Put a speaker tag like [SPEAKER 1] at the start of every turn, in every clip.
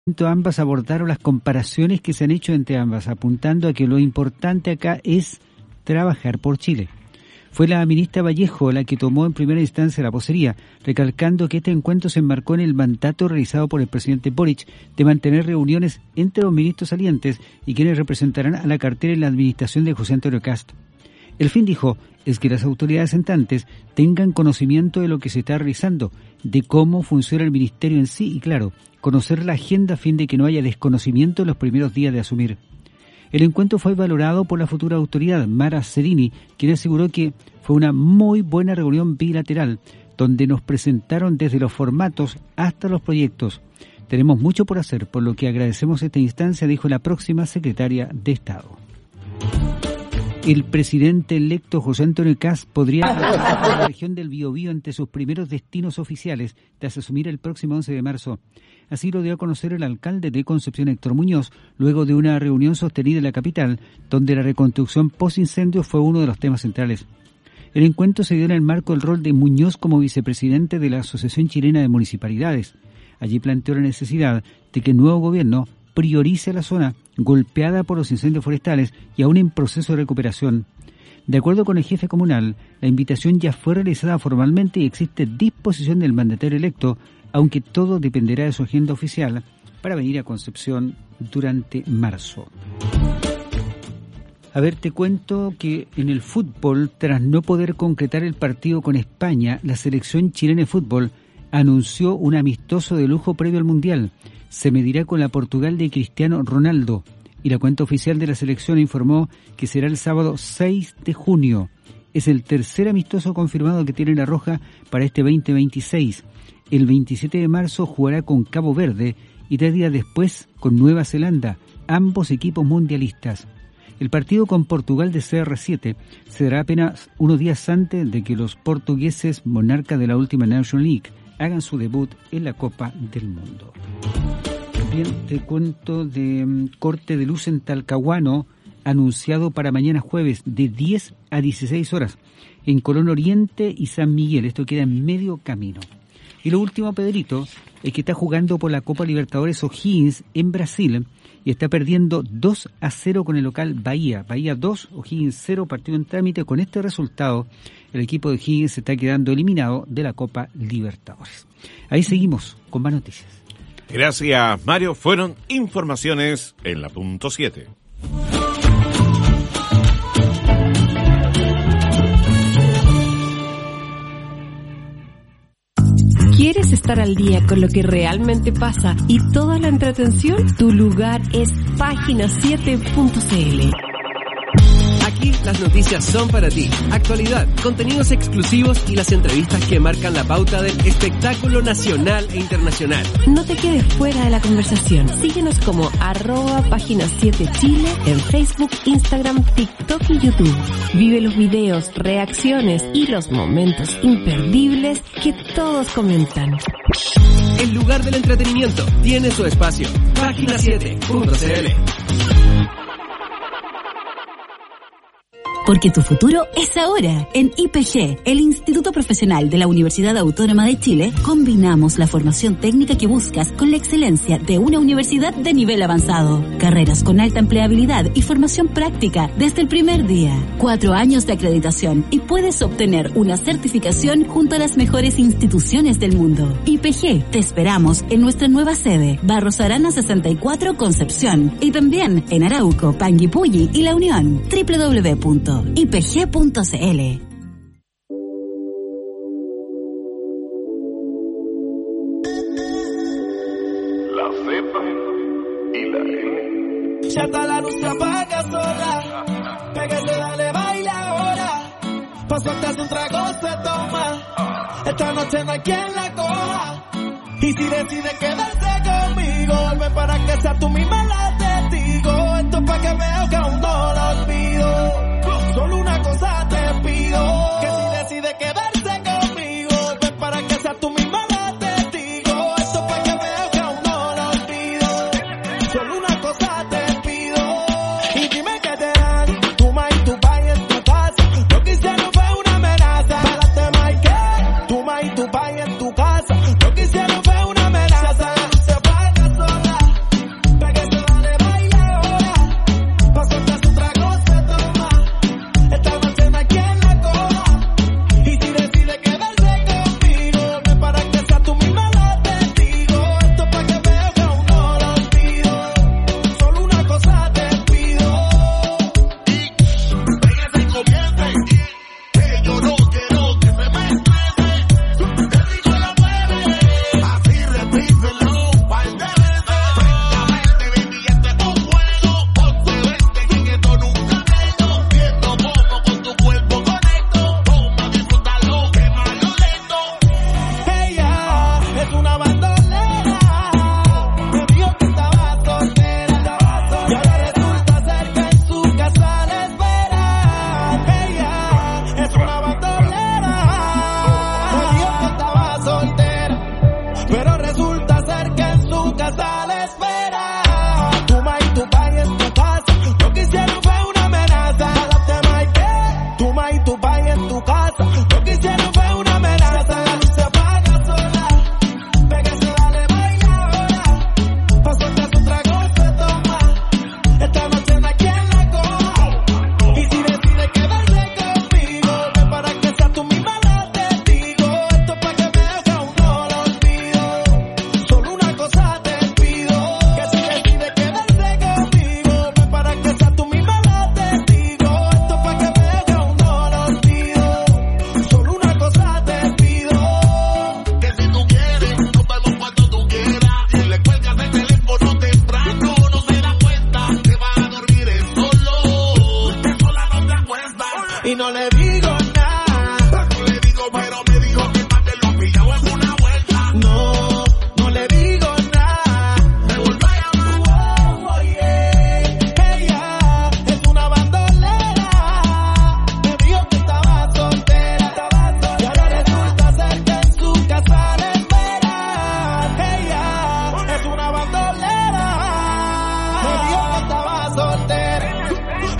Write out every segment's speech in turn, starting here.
[SPEAKER 1] Ambas abordaron las comparaciones que se han hecho entre ambas, apuntando a que lo importante acá es trabajar por Chile. Fue la ministra Vallejo la que tomó en primera instancia la vocería, recalcando que este encuentro se enmarcó en el mandato realizado por el presidente Boric de mantener reuniones entre los ministros salientes y quienes representarán a la cartera en la administración de José Antonio Kast. El fin, dijo, es que las autoridades entrantes tengan conocimiento de lo que se está realizando, de cómo funciona el ministerio en sí y, claro, conocer la agenda a fin de que no haya desconocimiento en los primeros días de asumir. El encuentro fue valorado por la futura autoridad, Mara Zerini, quien aseguró que fue una muy buena reunión bilateral, donde nos presentaron desde los formatos hasta los proyectos. Tenemos mucho por hacer, por lo que agradecemos esta instancia, dijo la próxima secretaria de Estado. El presidente electo José Antonio Kast podría representar la región del Biobío entre sus primeros destinos oficiales tras asumir el próximo 11 de marzo. Así lo dio a conocer el alcalde de Concepción, Héctor Muñoz, luego de una reunión sostenida en la capital, donde la reconstrucción post-incendio fue uno de los temas centrales. El encuentro se dio en el marco del rol de Muñoz como vicepresidente de la Asociación Chilena de Municipalidades. Allí planteó la necesidad de que el nuevo gobierno priorice la zona golpeada por los incendios forestales y aún en proceso de recuperación. De acuerdo con el jefe comunal, la invitación ya fue realizada formalmente y existe disposición del mandatario electo, aunque todo dependerá de su agenda oficial para venir a Concepción durante marzo. A ver, te cuento que en el fútbol, tras no poder concretar el partido con España, la selección chilena de fútbol anunció un amistoso de lujo previo al Mundial. Se medirá con la Portugal de Cristiano Ronaldo, y la cuenta oficial de la selección informó que será el sábado 6 de junio. Es el tercer amistoso confirmado que tiene la Roja para este 2026. El 27 de marzo jugará con Cabo Verde y 3 días después con Nueva Zelanda, ambos equipos mundialistas. El partido con Portugal de CR7 se dará apenas unos días antes de que los portugueses, monarcas de la última National League, hagan su debut en la Copa del Mundo. Bien, te cuento de corte de luz en Talcahuano, anunciado para mañana jueves de 10 a 16 horas, en Colón Oriente y San Miguel. Esto queda en medio camino. Y lo último, Pedrito, es que está jugando por la Copa Libertadores O'Higgins en Brasil y está perdiendo 2-0 con el local Bahía. Bahía 2, O'Higgins 0, partido en trámite. Con este resultado, el equipo de O'Higgins se está quedando eliminado de la Copa Libertadores. Ahí seguimos con más noticias.
[SPEAKER 2] Gracias, Mario. Fueron informaciones en la punto 7.
[SPEAKER 3] ¿Quieres estar al día con lo que realmente pasa y toda la entretención? Tu lugar es página7.cl.
[SPEAKER 4] Aquí las noticias son para ti. Actualidad, contenidos exclusivos y las entrevistas que marcan la pauta del espectáculo nacional e internacional.
[SPEAKER 3] No te quedes fuera de la conversación. Síguenos como @página7chile en Facebook, Instagram, TikTok y YouTube. Vive los videos, reacciones y los momentos imperdibles que todos comentan.
[SPEAKER 4] El lugar del entretenimiento tiene su espacio. Página7.cl.
[SPEAKER 5] Porque tu futuro es ahora. En IPG, el Instituto Profesional de la Universidad Autónoma de Chile, combinamos la formación técnica que buscas con la excelencia de una universidad de nivel avanzado. Carreras con alta empleabilidad y formación práctica desde el primer día. 4 años de acreditación y puedes obtener una certificación junto a las mejores instituciones del mundo. IPG, te esperamos en nuestra nueva sede, Barros Arana 64, Concepción. Y también en Arauco, Panguipulli y La Unión. www.ipg.cl.
[SPEAKER 6] La Z y la N.
[SPEAKER 7] Ya está la luz, se apaga sola. Pégate, dale, baila ahora. Pa' soltarse un trago se toma. Esta noche no hay quien la coja. Y si decide quedarse conmigo, vuelve para que sea tú misma la testigo. Esto es pa' que veo que aún no lo olvido. Solo una cosa te pido, que si decide quedarse conmigo, ven para que sea tú misma la testigo. Esto es para que veo que aún no lo olvido. Solo una cosa te pido, y dime que te dan tu ma y tu pa en tu casa. Lo que hicieron fue una amenaza. Párate, Mike, tu ma y tu pa en tu casa. Lo que hicieron fue una amenaza. Se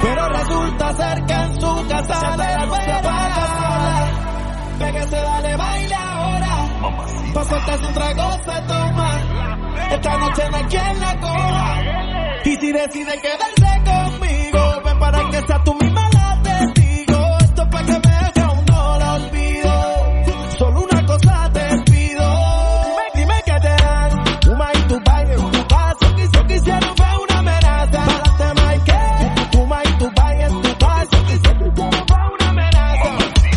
[SPEAKER 7] pero resulta ser que en su casa la luz se apaga sola. Pégase, dale, baila ahora. Pa' soltarse un trago se toma. Esta noche no hay quien la coja. Y si decide quedarse conmigo, ven para que sea tú misma la testigo. Esto es pa' que me haga un no lo olvido. Solo una cosa te pido. Dime que te dan. Uma y tu baile, tu paso. Quisiera ver una amenaza. Párate, Mike. Uma y tu baile, tu paso. Quisiera ver una amenaza.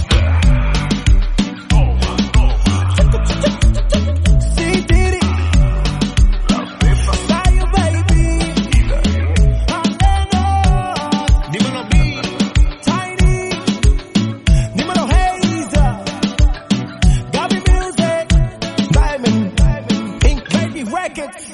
[SPEAKER 7] Sí, Tiri. Sayo, baby. Dímelo, B. Tiny. Dímelo, Hazel. Gaby Music. Diamond. Ink Baby Records.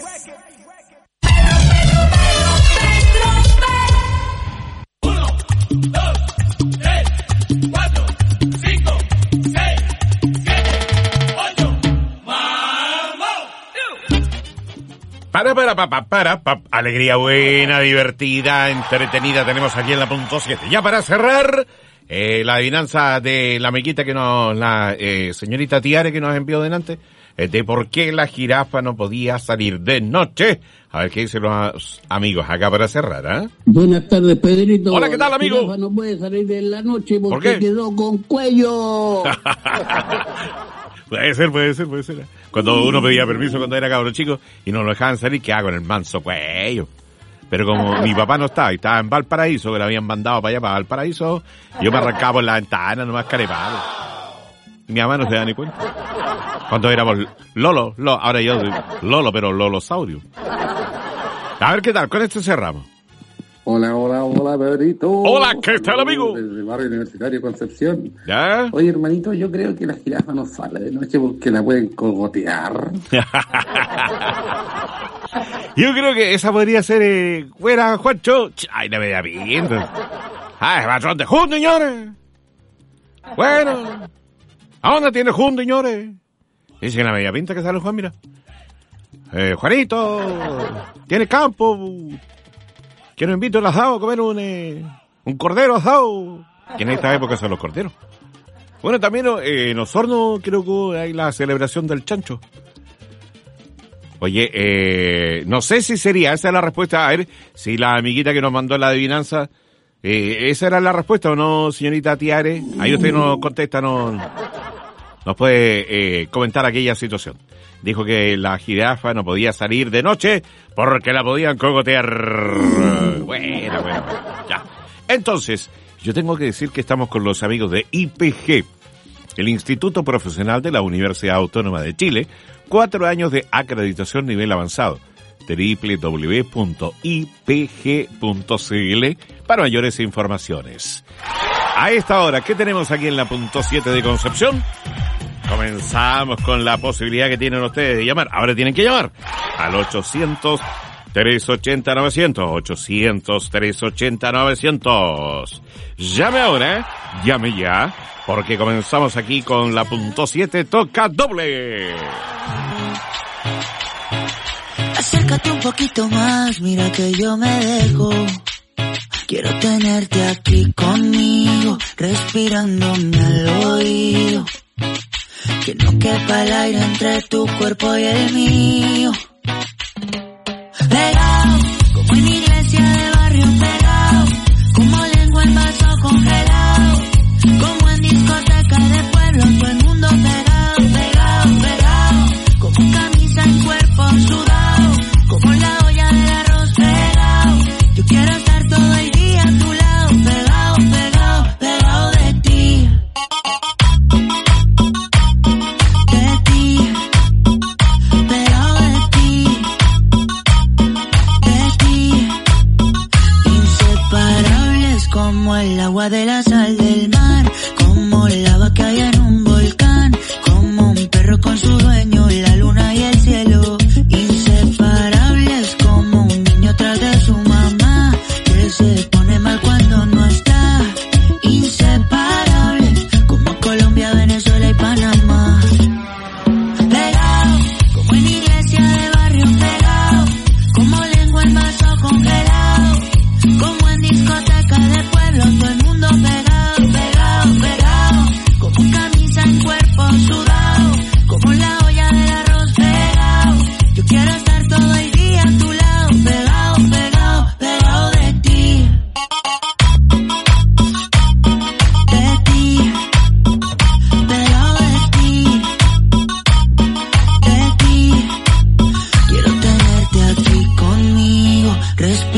[SPEAKER 2] Alegría buena, divertida, entretenida tenemos aquí en la punto 7. Ya para cerrar, la adivinanza de la amiguita que nos, la señorita Tiare que nos envió delante, de por qué la jirafa no podía salir de noche. A ver qué dicen los amigos acá para cerrar, ¿eh?
[SPEAKER 8] Buenas tardes, Pedrito.
[SPEAKER 2] Hola, ¿qué tal, amigo?
[SPEAKER 8] La jirafa no puede salir de la noche porque
[SPEAKER 2] ¿por qué?
[SPEAKER 8] Quedó con cuello.
[SPEAKER 2] Puede ser. Cuando uno pedía permiso cuando era cabro chico y no lo dejaban salir, ¿qué hago en el manso cuello? Pero como mi papá no estaba, y estaba en Valparaíso, que lo habían mandado para allá, para Valparaíso, yo me arrancaba por la ventana, nomás carepalo. Mi mamá no se da ni cuenta. Cuando éramos Lolo, ahora yo soy Lolo, pero Lolosaurio. A ver qué tal, con esto cerramos.
[SPEAKER 9] Hola, Pedrito.
[SPEAKER 2] Hola, ¿qué tal, amigo?
[SPEAKER 9] Desde el barrio universitario Concepción.
[SPEAKER 2] ¿Ya?
[SPEAKER 9] Oye, hermanito, yo creo que la jirafa no sale de noche porque la pueden cogotear.
[SPEAKER 2] Yo creo que esa podría ser, fuera, Juancho. Ay, no me da viendo. Ay, patrón de Jun, señores. Bueno. ¿A dónde tiene Jun, señores? Dice que la media pinta que sale Juan, mira. Juanito, tiene campo. Que nos invito al asado a comer un cordero asado. Que en esta época son los corderos. Bueno, también en Osorno creo que hay la celebración del chancho. Oye, no sé si sería, esa es la respuesta. A ver, si la amiguita que nos mandó la adivinanza, esa era la respuesta o no, señorita Tiare. Ahí usted nos contesta, nos puede comentar aquella situación. Dijo que la jirafa no podía salir de noche porque la podían cogotear. Bueno, ya. Entonces, yo tengo que decir que estamos con los amigos de IPG, el Instituto Profesional de la Universidad Autónoma de Chile, 4 años de acreditación nivel avanzado. www.ipg.cl para mayores informaciones. A esta hora, ¿qué tenemos aquí en la punto 7 de Concepción? Comenzamos con la posibilidad que tienen ustedes de llamar. Ahora tienen que llamar al 800-380-900. 800-380-900. Llame ahora, llame ya, porque comenzamos aquí con la punto 7, toca doble.
[SPEAKER 10] Acércate un poquito más, mira que yo me dejo. Quiero tenerte aquí conmigo, respirándome al oído. Que no quepa el aire entre tu cuerpo y el mío. Pegado, como en iglesia de barrio pegado. Como lengua en vaso congelado. Como en discoteca de pueblo, todo el mundo pegado, pegado, pegado. Como camisa en cuerpo sudado. Como la olla del arroz pegado. Yo quiero estar todo el día a tu lado. Pegado, pegado, pegado de ti. Como el agua de la sal del mar, como lava que hay en un volcán, como un perro con su dueño, la luna y el cielo, inseparables como un niño tras de su mamá, que se pone mal cuando no está, inseparables como Colombia, Venezuela y Panamá. Pegado, como en iglesia de barrio pegado, como lengua en vaso congelado, como en discoteca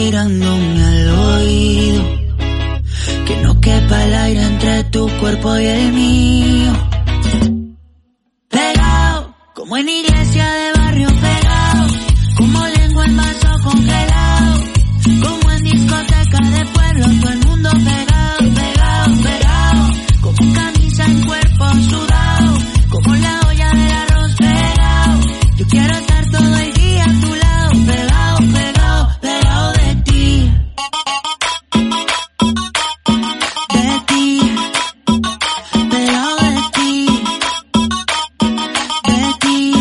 [SPEAKER 10] susurrándome al oído que no quepa el aire entre tu cuerpo y el mío. Pegado, como en iglesia de barrio pegado, como lengua en vaso congelado, como en discoteca de pueblo, todo el mundo pegado, pegado, pegado, como camisa en cuerpo sudado, como la olla del arroz pegado. Yo quiero estar todo el día a tu lado, pegado, pegado, pegado de ti. De ti, pegado de ti, de ti.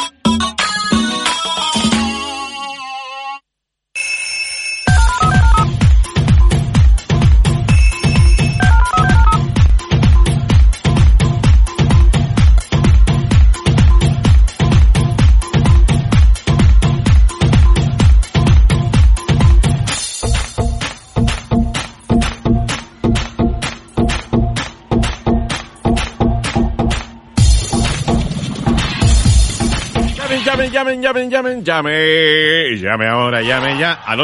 [SPEAKER 2] Llame ahora, llame ya al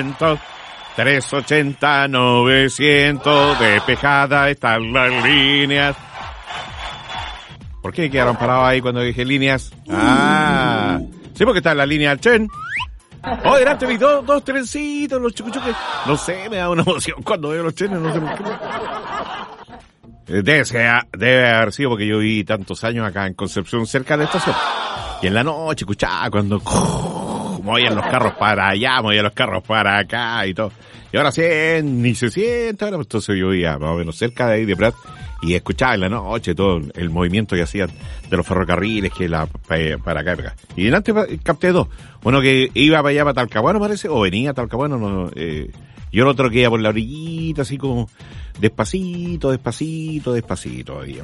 [SPEAKER 2] 800-380-900. Despejada están las líneas. ¿Por qué quedaron parados ahí cuando dije líneas? Ah, sí, porque está en la línea del tren. Oh, delante vi dos trencitos, los chucuchuques. No sé, me da una emoción cuando veo los trenes, no sé por qué. Debe haber sido porque yo viví tantos años acá en Concepción, cerca de la estación. Y en la noche escuchaba cuando movían los carros para allá, movían los carros para acá y todo. Y ahora sí, ni se siente. Ahora, entonces yo vivía más o menos cerca de ahí de Prat y escuchaba en la noche todo el movimiento que hacían de los ferrocarriles que para acá y para acá. Y delante capté dos. Uno que iba para allá para Talcahuano, parece, o venía a Talcahuano, no, y el otro que iba por la orillita, así como despacito. Ahí.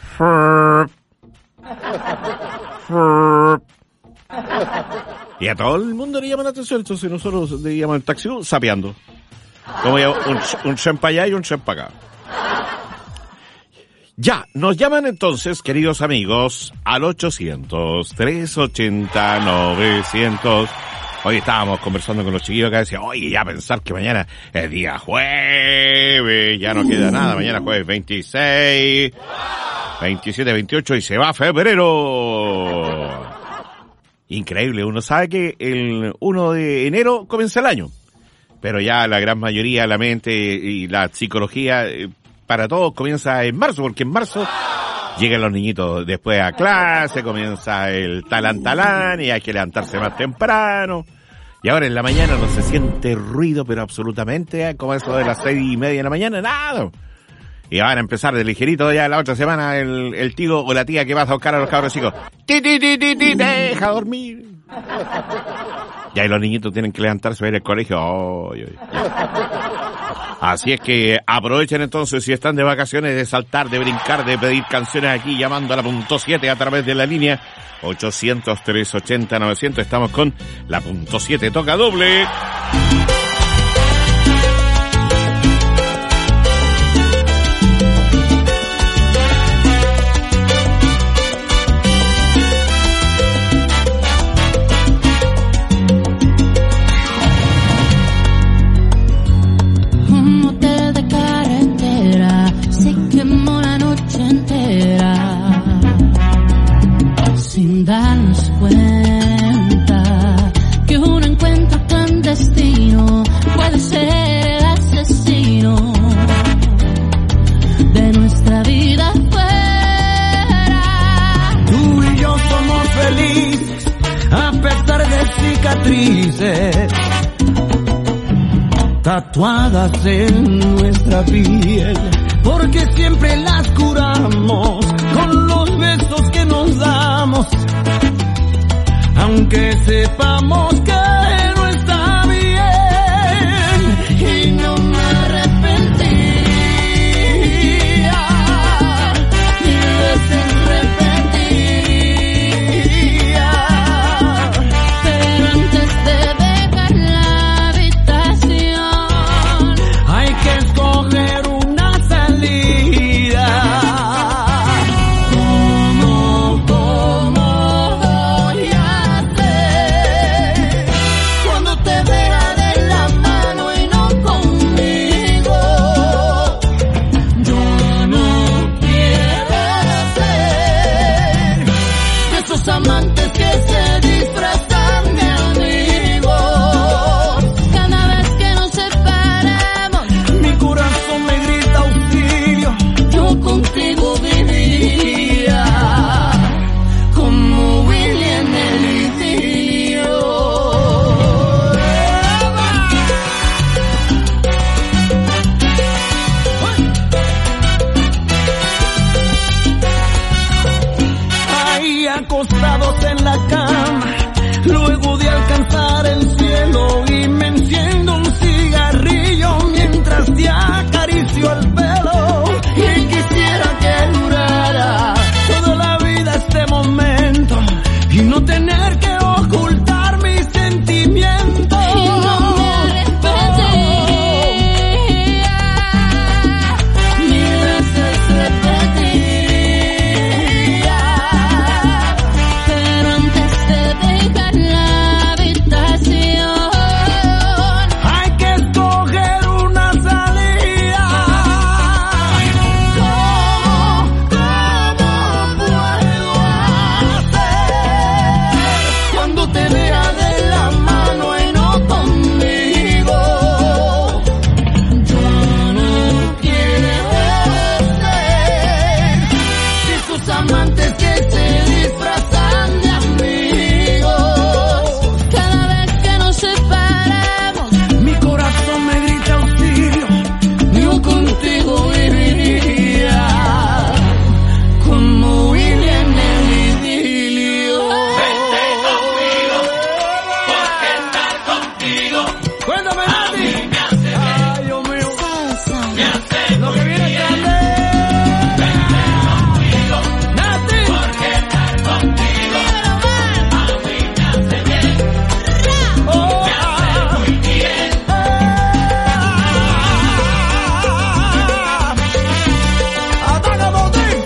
[SPEAKER 2] Y a todo el mundo le llama la atención, entonces nosotros le llamamos el taxi sapeando. Como ya un tren para allá y un tren para acá. Ya, nos llaman entonces, queridos amigos, al 800-380-900. Hoy estábamos conversando con los chiquillos acá, decía, oye, ya pensar que mañana es día jueves, ya no queda nada, mañana jueves 26, 27, 28 y se va febrero. Increíble, uno sabe que el 1 de enero comienza el año, pero ya la gran mayoría, la mente y la psicología para todos comienza en marzo, porque en marzo llegan los niñitos después a clase, comienza el talán y hay que levantarse más temprano. Y ahora en la mañana no se siente ruido, pero absolutamente, como eso de las 6:30 de la mañana, nada. Y van a empezar de ligerito ya la otra semana el tío o la tía que vas a buscar a los cabros chicos. Deja dormir. Y ahí los niñitos tienen que levantarse para ir al colegio. Así es que aprovechen entonces si están de vacaciones de saltar, de brincar, de pedir canciones aquí llamando a la punto 7 a través de la línea 800-380-900. Estamos con la punto 7, toca doble.
[SPEAKER 11] Darnos cuenta que un encuentro clandestino puede ser el asesino de nuestra vida fuera.
[SPEAKER 7] Tú y yo somos felices a pesar de cicatrices tatuadas en nuestra piel, porque siempre las curamos con los besos que nos damos, aunque sepamos que no está bien, y no me arrepentiría, mil veces repetiría, pero antes de dejar la habitación hay que escoger una salida. ¿Cómo voy a hacer Cuéntame, Nati. Ay, Dios mío. Lo que viene es grande. Nati. Porque estar contigo a mí me hace bien. Oh, me hace muy bien. Ataca, Botín.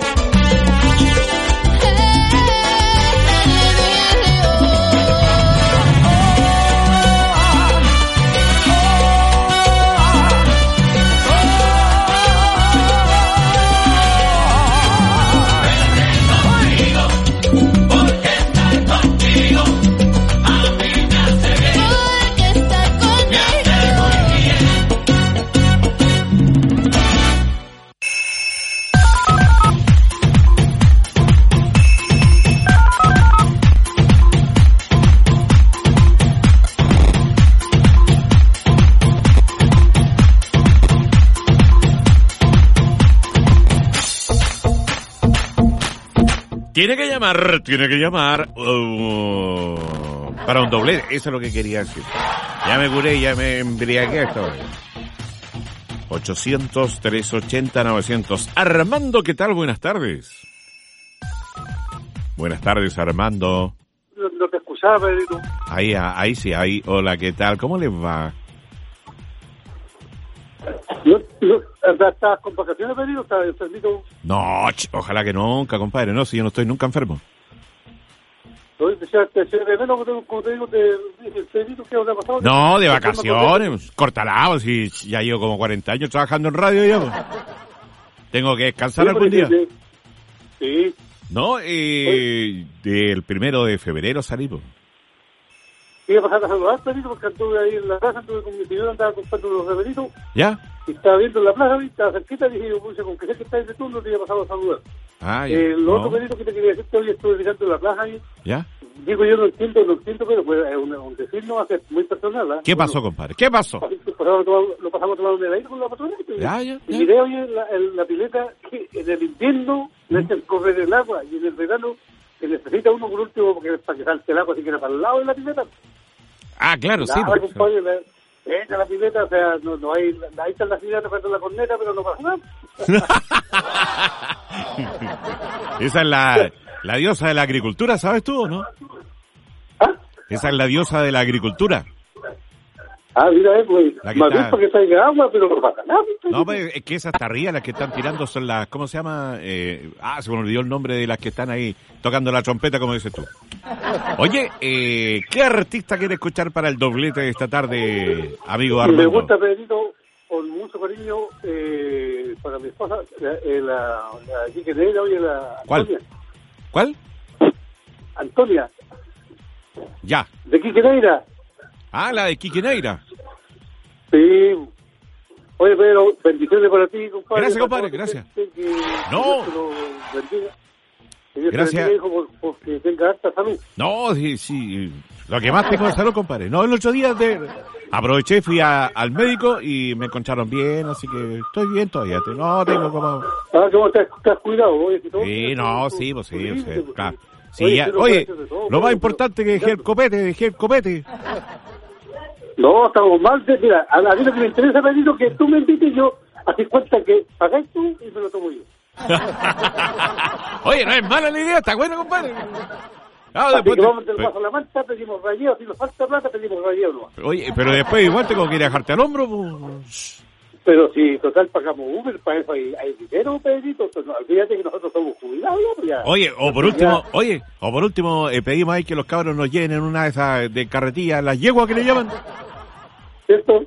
[SPEAKER 2] Tiene que llamar para un doblete. Eso es lo que quería decir. Ya me curé, ya me embriagué esta hora. 800-380-900. Armando, ¿qué tal? Buenas tardes. Buenas tardes, Armando.
[SPEAKER 12] No te escuchaba, Pedrito.
[SPEAKER 2] Ahí sí, ahí. Hola, ¿qué tal? ¿Cómo les va?
[SPEAKER 12] ¿Estás con vacaciones, Pedrito? ¿Estás enfermito?
[SPEAKER 2] No, ojalá que nunca, compadre. No, si yo no estoy nunca enfermo.
[SPEAKER 12] Como te digo, Pedrito, ¿qué os ha pasado?
[SPEAKER 2] No, de vacaciones. Cortalado, si ya llevo como 40 años trabajando en radio ya. Pues. Tengo que descansar algún día.
[SPEAKER 12] Sí.
[SPEAKER 2] No, del 1 de febrero salimos.
[SPEAKER 12] Iba a pasar a saludar, Pedrito, porque anduve ahí en la plaza, anduve con mi señora, andaba comprando los remeditos.
[SPEAKER 2] ¿Ya?
[SPEAKER 12] Y estaba viendo en la plaza, estaba cerquita, y dije, yo puse, con que sé que estáis de turno, te iba a pasar a saludar.
[SPEAKER 2] Ah, ya.
[SPEAKER 12] Lo otro, Pedrito, que te quería decir, que hoy estuve mirando en la plaza ahí.
[SPEAKER 2] ¿Ya?
[SPEAKER 12] Digo, yo no entiendo, pero pues, es un decir no hace muy personal, ¿eh?
[SPEAKER 2] ¿Qué pasó, compadre? ¿Qué pasó?
[SPEAKER 12] Lo pasamos a tomar un heladito con la patrona.
[SPEAKER 2] Ya.
[SPEAKER 12] Y miré hoy en la pileta que en el invierno le echan correr el agua, y en el verano que necesita uno por último porque para que salte el agua si quiere para el lado de la pileta.
[SPEAKER 2] Ah, claro, sí.
[SPEAKER 12] Compadre, echa la pileta, o sea, no hay, ahí están las piletas para la corneta, pero no pasa nada.
[SPEAKER 2] Esa es la diosa de la agricultura, ¿sabes tú o no?
[SPEAKER 12] ¿Ah?
[SPEAKER 2] Esa es la diosa de la agricultura.
[SPEAKER 12] Ah, mira, pues, más bien porque salga agua, pero no pasa nada.
[SPEAKER 2] No, pues es que esas tarrías, las que están tirando son las, ¿cómo se llama? Se me olvidó el nombre de las que están ahí tocando la trompeta, como dices tú. Oye, ¿qué artista quiere escuchar para el doblete de esta tarde, amigo Armando?
[SPEAKER 12] Me gusta, Pedrito, con mucho cariño, para mi esposa, la Quique Neira, oye, la Antonia.
[SPEAKER 2] ¿Cuál?
[SPEAKER 12] Antonia.
[SPEAKER 2] Ya.
[SPEAKER 12] De Quique Neira.
[SPEAKER 2] Ah, la de Quique Neira.
[SPEAKER 12] Sí. Oye, pero bendiciones para ti, compadre.
[SPEAKER 2] Gracias, compadre, gracias. No. Gracias.
[SPEAKER 12] Porque tenga harta salud.
[SPEAKER 2] No, sí. Lo que más tengo es salud, compadre. No, el otro día aproveché, fui al médico y me encontraron bien, así que estoy bien todavía. No tengo como...
[SPEAKER 12] Ah, ¿cómo te has cuidado? Oye,
[SPEAKER 2] sí, no, sí, pues sí, claro. Sí, oye, lo más importante que dejé el copete.
[SPEAKER 12] No, estamos mal. Mira, a mí lo que me interesa, Pedrito, que tú me invites, yo haces cuenta que pagáis tú y me lo tomo yo.
[SPEAKER 2] Oye, no es mala la idea, está bueno, compadre.
[SPEAKER 12] Después vamos del paso a la manta, pedimos rayeo, si nos falta plata, pedimos rayeo nomás.
[SPEAKER 2] Oye, pero después igual tengo que ir a dejarte al hombro, pues.
[SPEAKER 12] Pero si total pagamos Uber, para eso hay dinero, Pedrito. Entonces, no, olvídate que nosotros somos jubilados ya.
[SPEAKER 2] Oye, o por último, pedimos ahí que los cabros nos llenen una de esas de carretilla, las yeguas que le llaman.
[SPEAKER 12] ¿Cierto?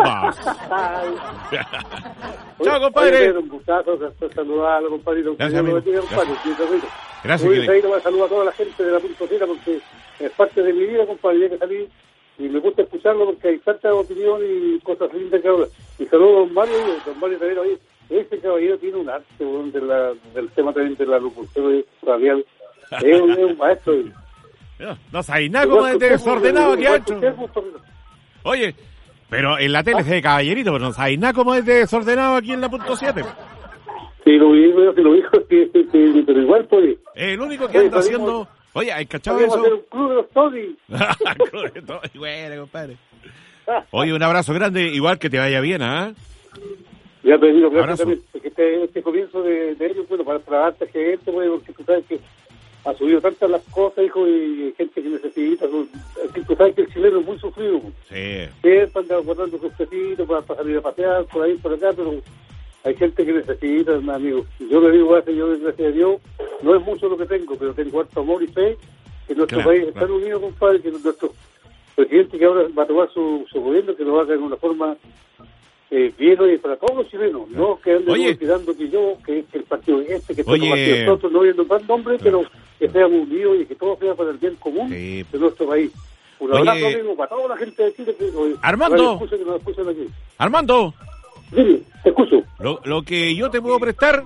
[SPEAKER 2] Chao, compadre.
[SPEAKER 12] Un gustazo, saludarlo, compadrito.
[SPEAKER 2] Gracias, amigo. Gracias.
[SPEAKER 12] Voy a saludar a toda la gente de la Puntocera porque es parte de mi vida, compadre, ya que salí. Y me gusta escucharlo porque hay tanta opinión y cosas lindas que habla. Y saludo a don Mario también, oye, este caballero tiene un arte del tema también de la locución radial. Es un maestro.
[SPEAKER 2] No sabéis nada como de desordenado que ha hecho. Oye, pero en la tele se ve caballerito, pero no sabéis nada como es de desordenado aquí en la punto 7.
[SPEAKER 12] Sí, lo dijo, pero igual, pues.
[SPEAKER 2] El único que anda haciendo... Oye, ¿hay cachado eso?
[SPEAKER 12] Hacer un club de los Tony.
[SPEAKER 2] Club de Tony, bueno, compadre. Oye, un abrazo grande, igual que te vaya bien, ¿ah?
[SPEAKER 12] Ya, Pedrito, gracias
[SPEAKER 2] Abrazo.
[SPEAKER 12] también. Porque este comienzo de ellos, bueno, para harta gente, pues, porque tú sabes que ha subido tantas las cosas, hijo, y hay gente que necesita. Tú sabes que el chileno es muy sufrido.
[SPEAKER 2] Sí.
[SPEAKER 12] Siempre anda guardando sus pesitos para salir a pasear por ahí, por acá, pero hay gente que necesita, amigo. Yo le digo, gracias a Dios, no es mucho lo que tengo, pero tengo harto amor y fe que nuestro país está unido, compadre, que nuestro presidente que ahora va a tomar su gobierno, que lo haga de una forma bien y para todos los chilenos, no que anden olvidando que el partido este, que todos los partidos nosotros, no viendo más nombres, pero que seamos unidos y que todo sea para el bien común de nuestro país. Un abrazo, amigo, para toda la gente de Chile que
[SPEAKER 2] Armando,
[SPEAKER 12] que nos escuchan aquí.
[SPEAKER 2] Armando,
[SPEAKER 12] sí, te escucho.
[SPEAKER 2] Lo que yo te puedo prestar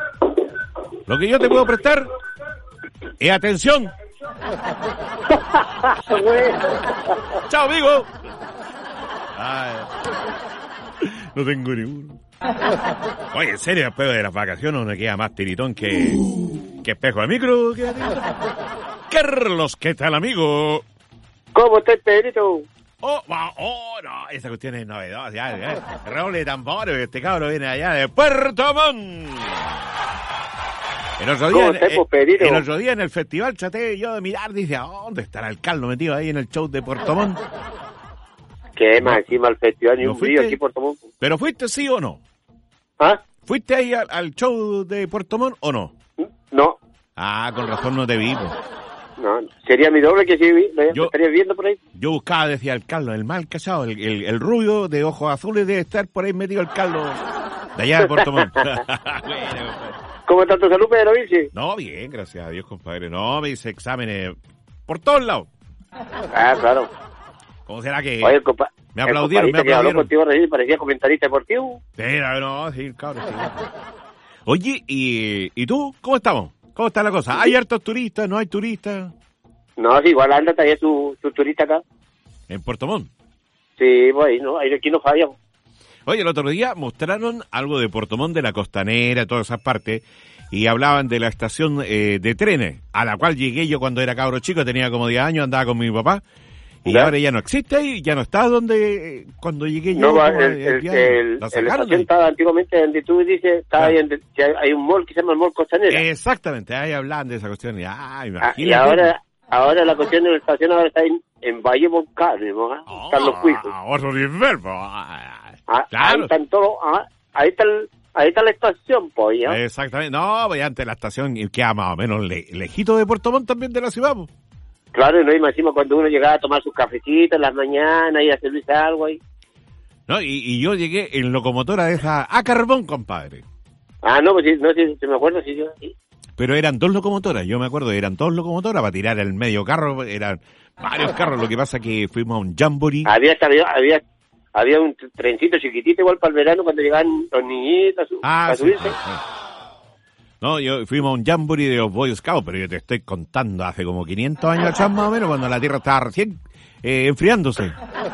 [SPEAKER 2] es atención. Chao, amigo. Ay, no tengo ni uno. Oye, en serio, después de las vacaciones uno queda más tiritón que espejo de micro. Carlos, ¿qué tal, amigo?
[SPEAKER 13] ¿Cómo estás, Pedrito?
[SPEAKER 2] No, esa cuestión es novedosa. Ya. Redoble de tambores, este cabro viene allá de Puerto Montt. El otro día en el festival traté yo de mirar, dice, ¿dónde estará el Carlos metido ahí en el show de Puerto Montt?
[SPEAKER 13] ¿Qué más encima al festival? Ni un frío aquí en Puerto Montt.
[SPEAKER 2] ¿Pero fuiste sí o no?
[SPEAKER 13] ¿Ah?
[SPEAKER 2] ¿Fuiste ahí al show de Puerto Montt o no?
[SPEAKER 13] No.
[SPEAKER 2] Ah, con razón no te vi, pues.
[SPEAKER 13] No, sería mi doble que sí vi, yo estaría viendo por ahí.
[SPEAKER 2] Yo buscaba, decía el Carlos, el mal callado, el rubio de ojos azules debe estar por ahí metido el Carlos de allá de Puerto Montt.
[SPEAKER 13] ¿Cómo está tu salud, Pedro Vilche?
[SPEAKER 2] No, bien, gracias a Dios, compadre. No, me hice exámenes por todos lados.
[SPEAKER 13] Ah, claro.
[SPEAKER 2] ¿Cómo será que
[SPEAKER 13] Oye,
[SPEAKER 2] me aplaudieron?
[SPEAKER 13] Que habló contigo recién, parecía comentarista deportivo.
[SPEAKER 2] No, sí, cabrón, sí. Oye, ¿y tú? ¿Cómo estamos? ¿Cómo está la cosa? ¿Hay hartos turistas? ¿No hay turistas?
[SPEAKER 13] No, sí, igual anda todavía su turista acá.
[SPEAKER 2] ¿En Puerto Montt?
[SPEAKER 13] Sí, pues aquí no fallamos.
[SPEAKER 2] Oye, el otro día mostraron algo de Puerto Montt, de la costanera, todas esas partes, y hablaban de la estación de trenes, a la cual llegué yo cuando era cabro chico, tenía como 10 años, andaba con mi papá, y ahora ya no existe ahí, ya no está donde cuando llegué yo.
[SPEAKER 13] No, la estación estaba antiguamente donde tú dices, estaba ahí hay un mall que se llama el Mall Costanera.
[SPEAKER 2] Exactamente, ahí hablan de esa cuestión, imagínate.
[SPEAKER 13] Y ahora la cuestión de la estación ahora está en Valle Moncada, ¿no? Carlos Cuico.
[SPEAKER 2] Otro nivel,
[SPEAKER 13] claro. Ahí están todos, ahí está la estación, pues, ¿ya?
[SPEAKER 2] Exactamente, no, pues antes la estación queda más o menos lejito de Puerto Montt también de la ciudad, pues.
[SPEAKER 13] Claro, y no imagino cuando uno llegaba a tomar sus cafecitos en las mañanas y a servirse algo ahí.
[SPEAKER 2] No, y yo llegué en locomotora de esa a carbón, compadre.
[SPEAKER 13] No, pues sí, me acuerdo, sí.
[SPEAKER 2] Pero eran 2 locomotoras, yo me acuerdo, eran 2 locomotoras para tirar el medio carro, eran varios carros, lo que pasa que fuimos a un jamboree. Había un trencito chiquitito igual para el verano cuando llegaban los niñitos a subirse. Sí. No, fuimos a un jamboree de los Boy Scouts, pero yo te estoy contando hace como 500 años atrás más o menos, cuando la tierra estaba recién enfriándose.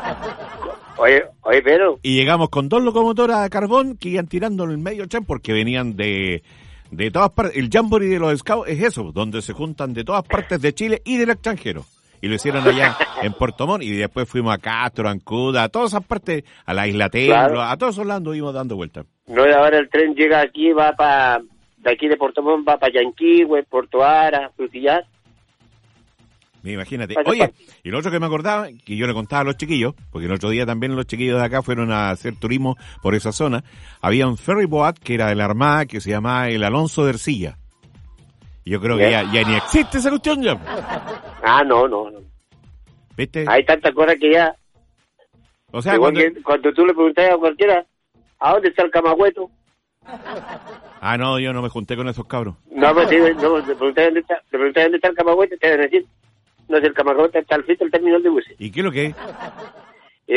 [SPEAKER 13] Oye, pero...
[SPEAKER 2] Y llegamos con 2 locomotoras a carbón que iban tirando en el medio chan porque venían de todas partes. El jamboree de los Scouts es eso, donde se juntan de todas partes de Chile y del extranjero. Y lo hicieron allá en Puerto Montt, y después fuimos a Castro, a Ancuda, a todas esas partes, a la Isla Templo, claro. A todos esos lados íbamos dando vueltas.
[SPEAKER 13] No, y ahora el tren llega aquí, va de aquí de Puerto Montt, va para Yanquihue, Puerto Ara, Frutillar.
[SPEAKER 2] Imagínate. Oye, y lo otro que me acordaba, que yo le contaba a los chiquillos, porque el otro día también los chiquillos de acá fueron a hacer turismo por esa zona, había un ferry boat que era de la Armada, que se llamaba el Alonso de Ercilla. Yo creo que ya ni existe esa cuestión ya.
[SPEAKER 13] No.
[SPEAKER 2] ¿Viste?
[SPEAKER 13] Hay tantas cosas que ya...
[SPEAKER 2] O sea,
[SPEAKER 13] cuando tú le preguntas a cualquiera, ¿a dónde está el Camagüeto?
[SPEAKER 2] No, yo no me junté con esos cabros.
[SPEAKER 13] No, pues sí, le pregunté dónde está el Camagüeto, te van a decir, no es el Camagüeto, está al frente del terminal de buses.
[SPEAKER 2] ¿Y qué es lo que es?
[SPEAKER 13] Es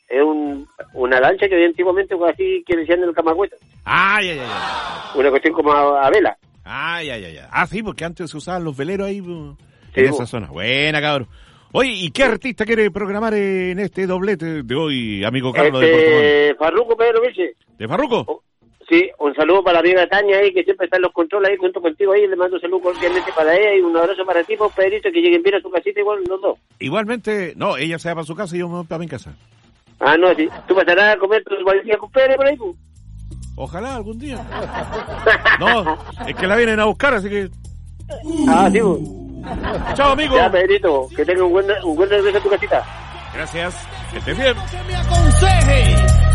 [SPEAKER 13] una lancha que había antiguamente así que decían el Camagüeto.
[SPEAKER 2] Ya.
[SPEAKER 13] Una cuestión como a vela.
[SPEAKER 2] Ya. Sí, porque antes se usaban los veleros ahí en esa zona. Buena, cabrón. Oye, ¿y qué artista quiere programar en este doblete de hoy, amigo Carlos de Puerto Montt?
[SPEAKER 13] Farruko, Pedro Vilche.
[SPEAKER 2] ¿De Farruko?
[SPEAKER 13] Sí, un saludo para la amiga Tania ahí, que siempre está en los controles ahí junto contigo ahí. Le mando un saludo cordialmente para ella y un abrazo para ti, pues, Pedrito, que lleguen bien a su casita igual los dos.
[SPEAKER 2] Igualmente, no, ella se va para su casa y yo me voy para mi casa.
[SPEAKER 13] Ah, no, sí. ¿Tú pasarás a comer tus guardias con Pérez por ahí, pues?
[SPEAKER 2] Ojalá algún día. No, es que la vienen a buscar, así que...
[SPEAKER 13] Ah, sí, pues.
[SPEAKER 2] Chao, amigo.
[SPEAKER 13] Ya, Pedrito, que tenga un buen regreso a tu casita.
[SPEAKER 2] Gracias, que estés bien.
[SPEAKER 7] Que me aconseje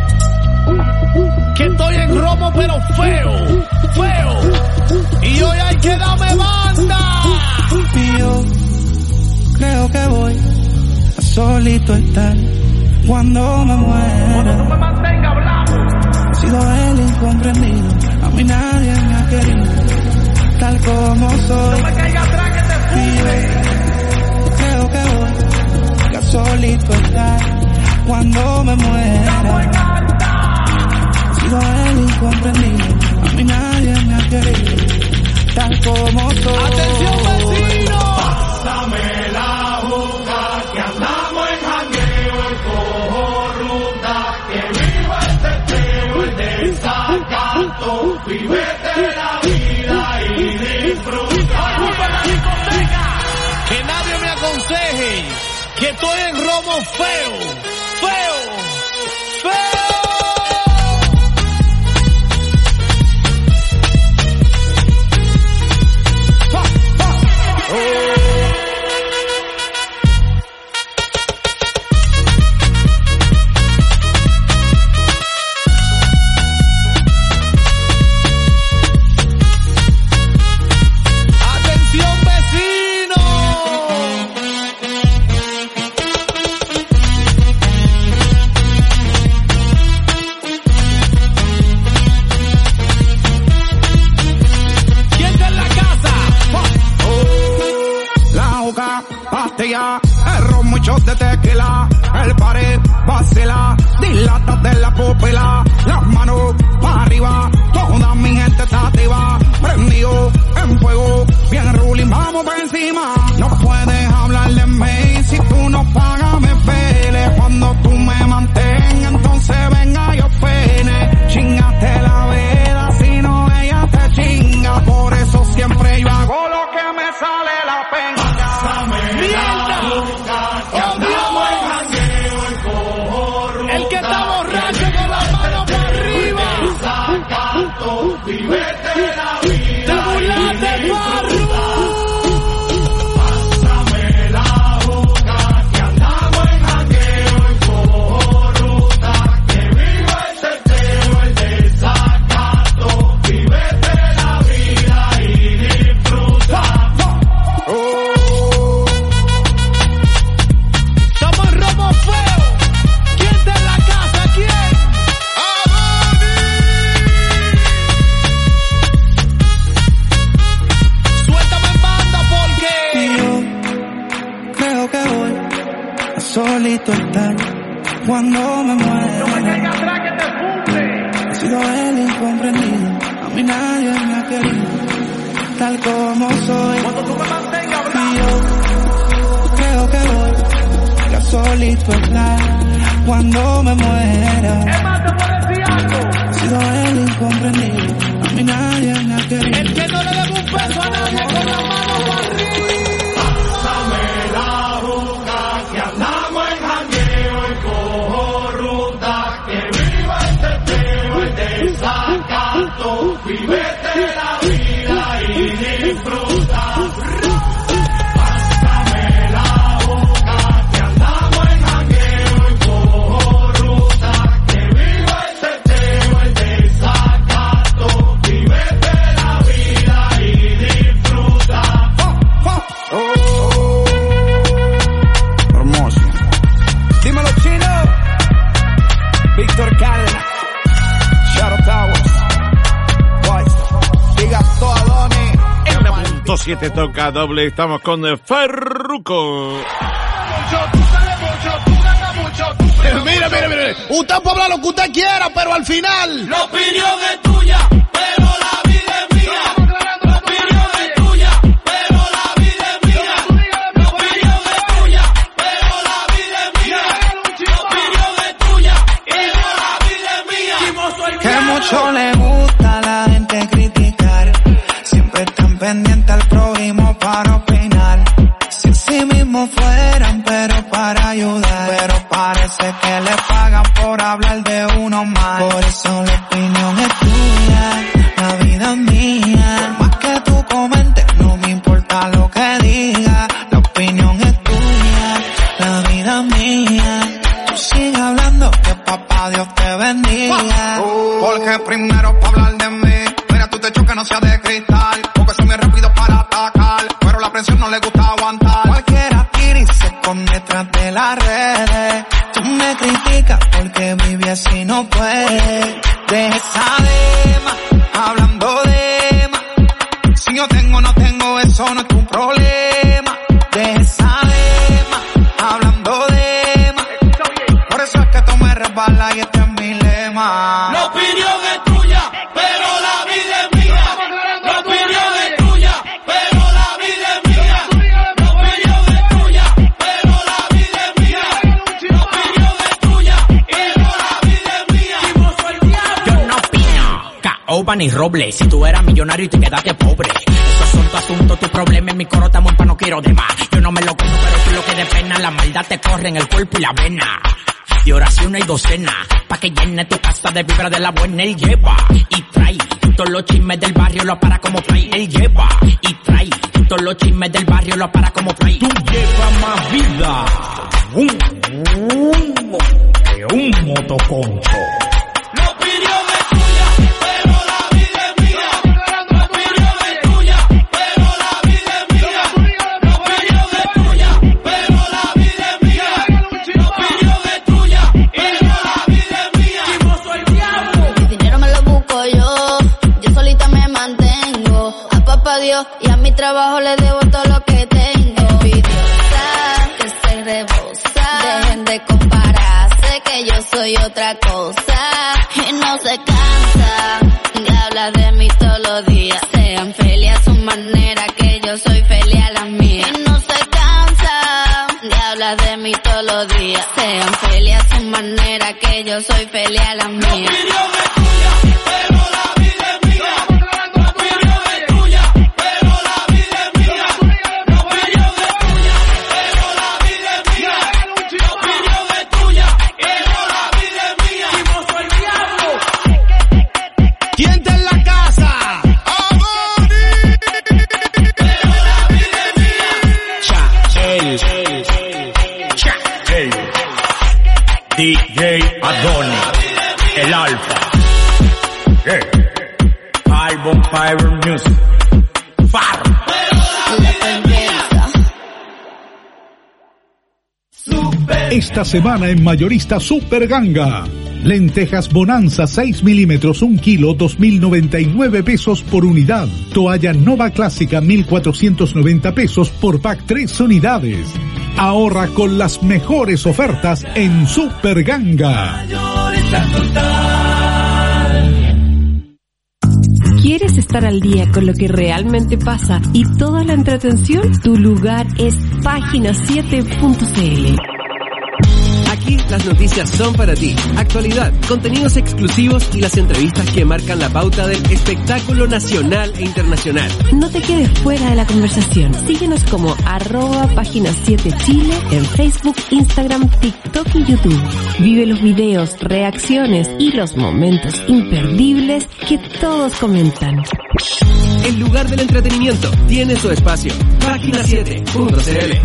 [SPEAKER 7] que estoy en romo pero feo, y hoy hay que darme banda.
[SPEAKER 14] Y yo creo que voy a solito estar cuando me muera.
[SPEAKER 7] Cuando tú me mantengas hablando.
[SPEAKER 14] He sido el incomprendido, a mí nadie me ha querido tal como soy.
[SPEAKER 7] No me caiga atrás que te fume.
[SPEAKER 14] Creo que voy a solito estar cuando me muera. He sido el incomprendido, a mí nadie me ha querido tal como soy.
[SPEAKER 7] ¡Atención, vecino!
[SPEAKER 15] Pásame la boca, que andamos en jangueo, el cojo ruta, que viva el teteo, el desacato, vívete la vida y disfruta.
[SPEAKER 7] Que nadie me aconseje que estoy en romo feo.
[SPEAKER 14] El ron, muchos de tequila, el pared vacila, dilata de la pupila, las manos para arriba, toda mi gente está activa, prendido en fuego, bien ruling, vamos por encima. No puedes hablar de mí, si tú no pagas me pele, cuando tú me mantengas, entonces venga yo pene, chingate la veda, si no ella te chinga, por eso siempre yo hago lo que me sale la pena.
[SPEAKER 7] El que está borracho con la mano para arriba.
[SPEAKER 15] Vívete la vida.
[SPEAKER 7] Te burlaste, Barru.
[SPEAKER 15] Pásame la boca, que andamos en jangueo, el cojo ruta, que viva el teteo, el desacato, vívete la vida y disfruta.
[SPEAKER 7] Estamos en romo feo. ¿Quién está en la casa? ¿Quién? Suéltame en banda porque
[SPEAKER 14] yo creo que voy a solito estar cuando me muera.
[SPEAKER 7] no me caiga atrás que te fume.
[SPEAKER 14] He sido el incomprendido, a mí nadie me ha querido tal como soy.
[SPEAKER 7] Cuando tú me mantengas hablando.
[SPEAKER 14] Y yo creo que voy a solito estar cuando me muera.
[SPEAKER 7] Es más, te puedo decir algo.
[SPEAKER 14] He sido el incomprendido, a mí nadie me ha querido.
[SPEAKER 7] El que no le debe un peso a nadie con la mano para arriba.
[SPEAKER 15] Pásame la boca, que andamos en jangueo, el cojo ruta, que viva el teteo, el desacato, vívete la vida y disfruta. Pásame la boca, que andamos en jangueo, el cojo ruta, que viva el teteo, el desacato, vívete la vida y disfruta.
[SPEAKER 14] Hermoso. Dímelo, Chino. Víctor Calma. Shadow Towers. Boys. Diga todo, Donnie.
[SPEAKER 2] 7 toca doble, estamos con Farruko.
[SPEAKER 7] Mire. Usted puede hablar lo que usted quiera, pero al final
[SPEAKER 15] La opinión es tuya, pero la vida es mía. La opinión es tuya, pero la vida es mía. La opinión es tuya, pero la vida es mía. La opinión es tuya, pero la vida es mía.
[SPEAKER 14] Que mucho le gusta a la gente criticar, siempre están pendientes al prójimo para opinar. Si así mismo fueran, pero para ayudar, pero parece que le pagan por hablar de uno más. Por eso la opinión es tuya, la vida es mía. Más que tú comentes, no me importa lo que digas. La opinión es tuya, la vida es mía. Tú sigue hablando, que papá Dios te bendiga. Porque primero pa' hablar de mí, mira tu techo que no sea de cristal. Porque soy muy rápido para atacar, pero la presión no le gusta aguantar. Cualquiera tira y se esconde detrás de las redes. Tú me criticas porque viví así no puedes. Deja esa dema, hablando de más. Si yo tengo o no tengo, eso no es tu problema. Deja esa dema, hablando de más. Por eso es que tú me resbalas y este es mi lema.
[SPEAKER 15] La opinión es tuya, pero la vida es mía. La opinión es tuya, pero la vida es mía. La opinión es tuya, pero la vida es mía. La opinión es tuya, pero la vida es mía.
[SPEAKER 16] Yo no opino, Caoba ni Roble. Si tú eras millonario y te quedaste pobre, esos son tu asunto, tu problema. En mi coro estamos pa' no quiero de más. Yo no me lo como, pero tú lo que de pena. La maldad te corre en el cuerpo y la vena. Y oración hay docena, pa' que llene tu casa de vibra de la buena. Él lleva y trae todos los chismes del barrio, lo para como play. Él lleva y trae todos los chismes del barrio, lo para como play. Tú llevas más vida que un motoconcho.
[SPEAKER 15] La opinión es tuya, pero la vida es mía. La opinión es tuya, pero la vida es mía. La opinión es tuya, pero la vida es mía. La opinión es tuya, pero la vida es mía.
[SPEAKER 11] Mi dinero me lo busco yo solita me mantengo. A papá Dios y a mi trabajo le debo todo lo que tengo. Envidiosa, que se rebosa. Dejen de compararse, que yo soy otra cosa. Y no se cansa de hablar de mí todos los días. Sean felices a su manera, que yo soy feliz a la mía. Y no se cansa de hablar de mí todos los días. Sean felices a su manera, que yo soy feliz a la mía.
[SPEAKER 16] DJ Adoni, el Alfa. Album Fire Music. Far.
[SPEAKER 17] Esta semana en Mayorista Super Ganga. Lentejas Bonanza 6 milímetros 1 kilo, 2.099 pesos por unidad. Toalla Nova Clásica 1.490 pesos por pack 3 unidades. Ahorra con las mejores ofertas en Super Ganga.
[SPEAKER 3] ¿Quieres estar al día con lo que realmente pasa y toda la entretención? Tu lugar es página7.cl.
[SPEAKER 4] Aquí las noticias son para ti. Actualidad, contenidos exclusivos y las entrevistas que marcan la pauta del espectáculo nacional e internacional.
[SPEAKER 3] No te quedes fuera de la conversación. Síguenos como @página7chile en Facebook, Instagram, TikTok y YouTube. Vive los videos, reacciones y los momentos imperdibles que todos comentan.
[SPEAKER 4] El lugar del entretenimiento tiene su espacio. Página7.cl.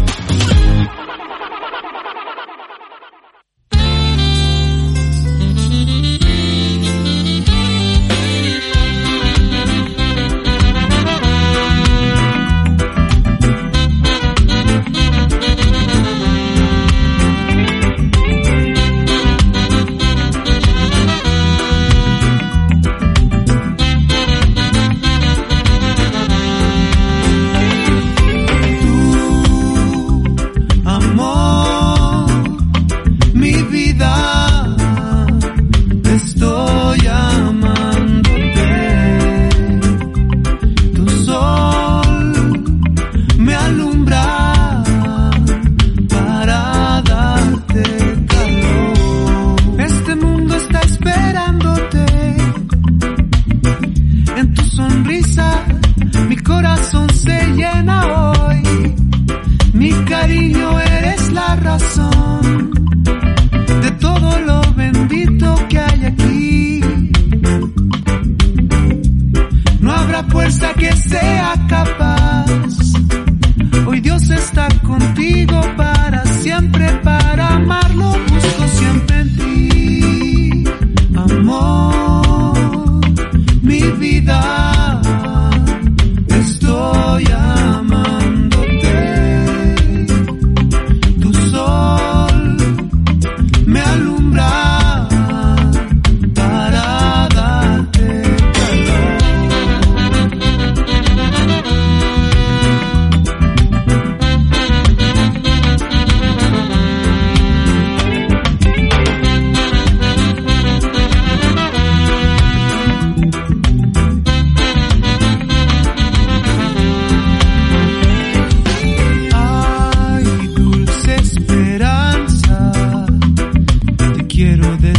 [SPEAKER 14] cariño eres la razón de todo lo bendito.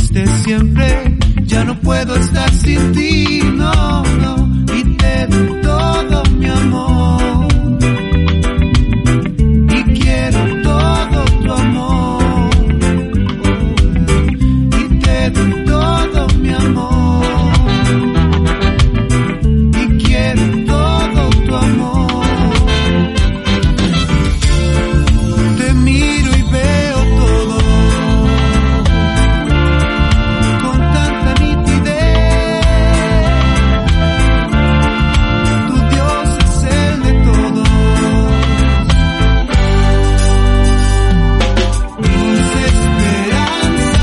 [SPEAKER 18] desde siempre. Ya no puedo estar sin ti, no, no. Y te doy todo mi amor. Y quiero todo tu amor. Y te doy todo mi amor. Y quiero todo tu amor. Te miro y veo todo con tanta nitidez. Tu Dios es el de todos. Dulce esperanza.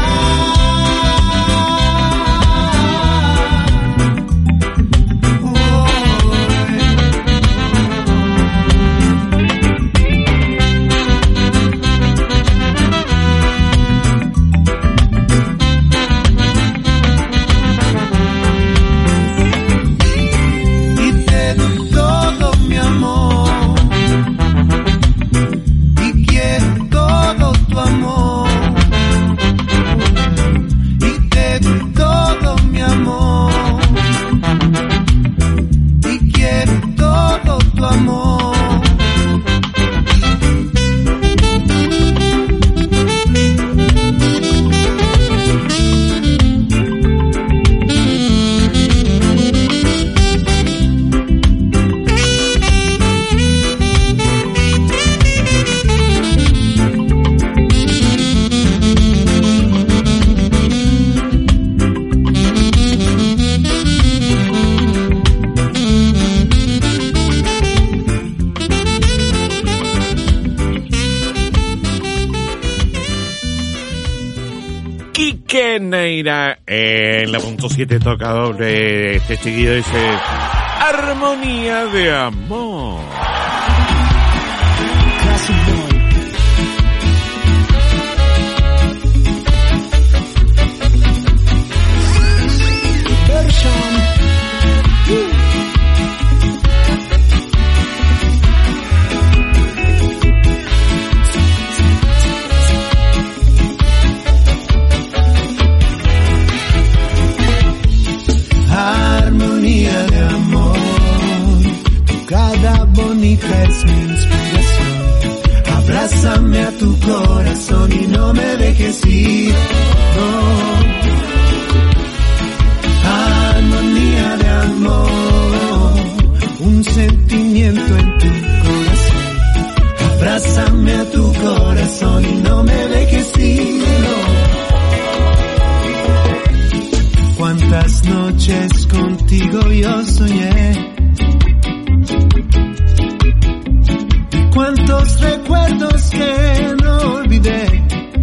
[SPEAKER 18] Y te doy todo mi amor. Y quiero todo tu amor. Y te doy todo mi amor. Y quiero todo tu amor.
[SPEAKER 2] Quique Neira en la punto 7 toca doble. Este chiquillo dice Armonía de Amor.
[SPEAKER 18] Armonía de amor, tu cara bonita es mi inspiración. Abrázame a tu corazón y no me dejes ir. No. Armonía de amor, un sentimiento en tu corazón. Abrázame a tu corazón y no me dejes ir. No. Cuántas noches contigo yo soñé, y cuántos recuerdos que no olvidé.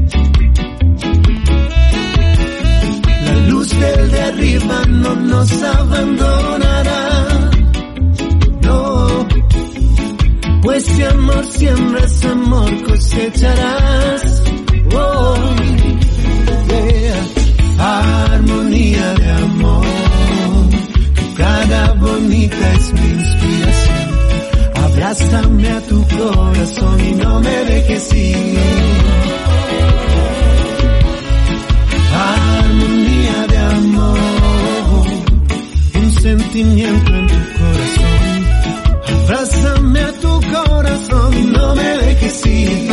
[SPEAKER 18] La luz del de arriba no nos abandonará, no, pues si amor siembras, amor cosecharás. Oh, yeah. Armonía de amor, tu cara bonita es mi inspiración. Abrázame a tu corazón y no me dejes ir. Armonía de amor, un sentimiento en tu corazón. Abrázame a tu corazón y no me dejes ir.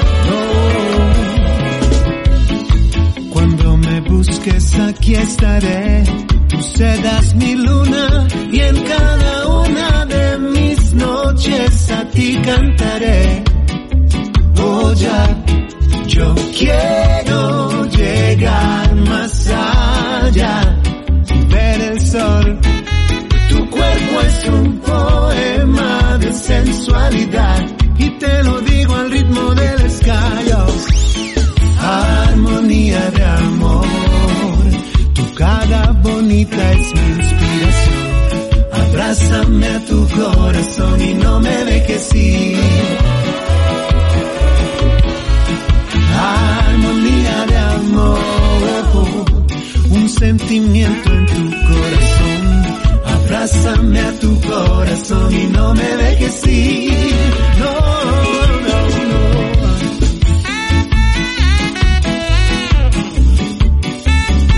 [SPEAKER 18] Cuando me busques aquí estaré, tú serás mi luna y en cada una de mis noches a ti cantaré. Oh ya, yo quiero llegar más allá, ver el sol. Tu cuerpo es un poema de sensualidad y te lo digo al ritmo del escallo. Armonía de amor, tu cara bonita es mi inspiración. Abrázame a tu corazón y no me dejes ir. Armonía de amor, un sentimiento en tu corazón. Abrázame a tu corazón y no me dejes ir. No, no, no.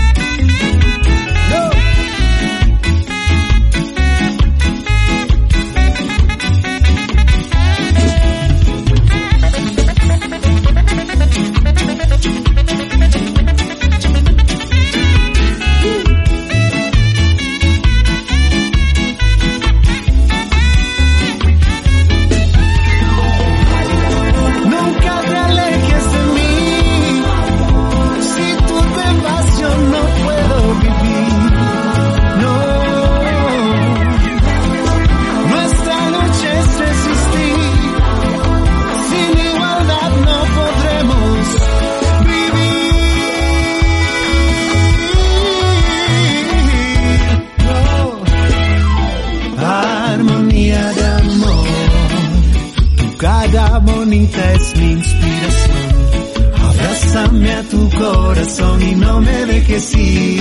[SPEAKER 18] bonita es mi inspiración. Abrázame a tu corazón y no me dejes ir.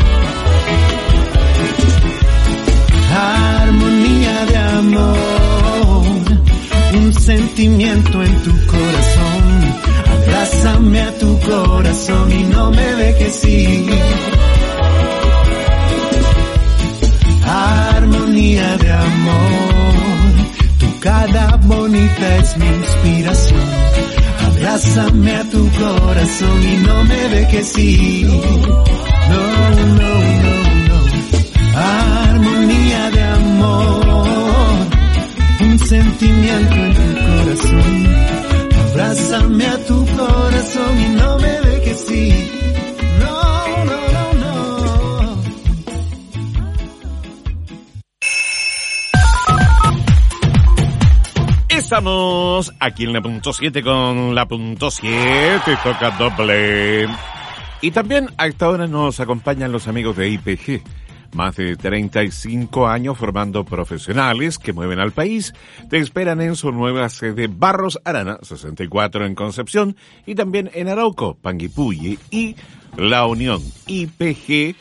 [SPEAKER 18] Armonía de amor, un sentimiento en tu corazón. Abrázame a tu corazón y no me dejes ir. Armonía de amor, tu cara bonita es mi inspiración. Abrázame a tu corazón y no me dejes ir. No, no, no, no. Armonía de amor, un sentimiento en tu corazón. Abrázame a tu corazón y no me dejes ir. No, no, no, no.
[SPEAKER 2] Estamos aquí en la punto 7 con la punto 7, toca doble. Y también a esta hora nos acompañan los amigos de IPG. Más de 35 años formando profesionales que mueven al país. Te esperan en su nueva sede Barros Arana, 64 en Concepción y también en Arauco, Panguipulli y La Unión, IPG.cl.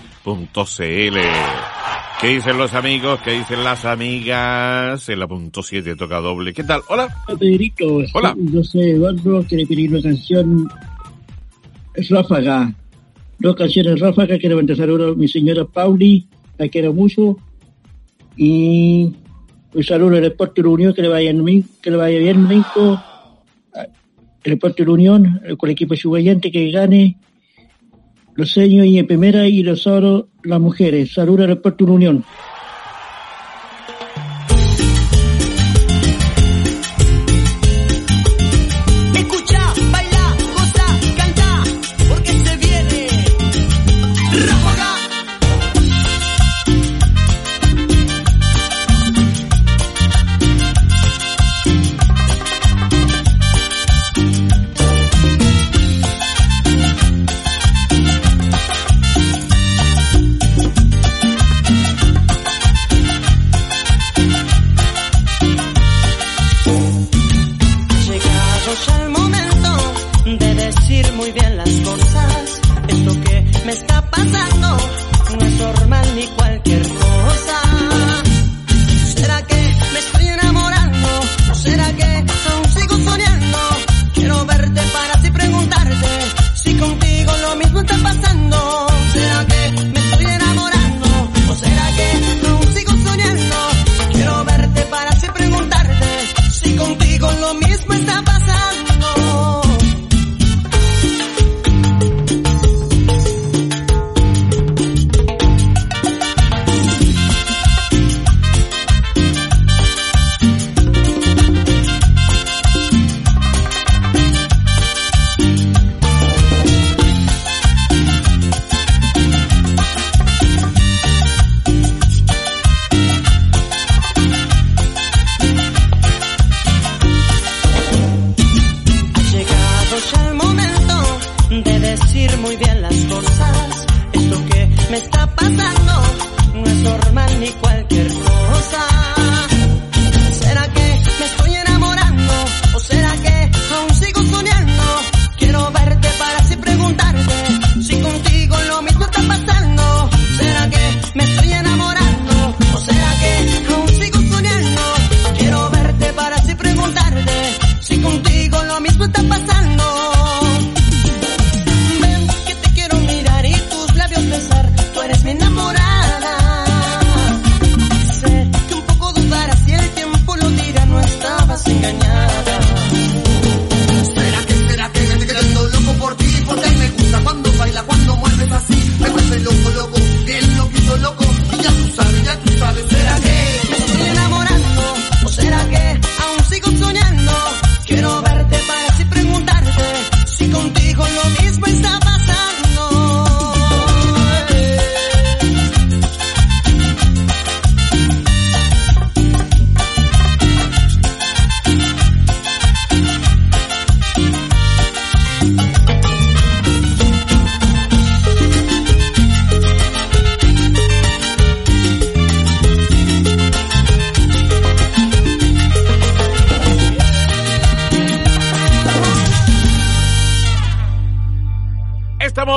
[SPEAKER 2] ¿Qué dicen los amigos? ¿Qué dicen las amigas? En la punto 7 toca doble. ¿Qué tal? Hola.
[SPEAKER 8] Hola, Pedrito.
[SPEAKER 2] Hola.
[SPEAKER 8] Yo soy Eduardo, quiero pedir una canción Ráfaga. 2 canciones Ráfaga. Quiero mandar saludos a mi señora Pauli, la quiero mucho. Y un saludo al Deporte de la Unión, que le vaya bien, México. El Deporte de la Unión, con el equipo subayante, que gane. Los seños y en primera, y los oros, las mujeres. Saludos al Deporte de la Unión.
[SPEAKER 15] Escucha, baila, goza, canta, porque se viene Ráfaga. Muy bien las cosas, esto que me está pasando no es normal ni cualquier cosa. ¿Será que me estoy enamorando? ¿O será que aún sigo soñando? Quiero verte para así preguntarte si contigo lo mismo está pasando. ¿Será que me estoy enamorando? ¿O será que aún sigo soñando? Quiero verte para así preguntarte si contigo lo mismo está pasando. Muy bien las cosas, esto que me está pasando no es normal ni cualquier cosa. ¿Será que me estoy enamorando? ¿O será que aún sigo soñando? Quiero verte para así preguntarte si contigo lo mismo está pasando. ¿Será que me estoy enamorando? ¿O será que aún sigo soñando? Quiero verte para así preguntarte si contigo lo mismo está pasando. Tú eres mi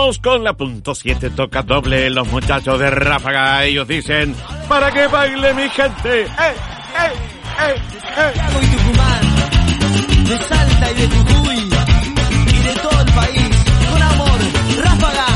[SPEAKER 2] Vamos con la punto 7, toca doble. Los muchachos de Ráfaga, ellos dicen, para que baile mi gente.
[SPEAKER 18] Y Tucumán, de Salta y de Jujuy y de todo el país, con amor, Ráfaga.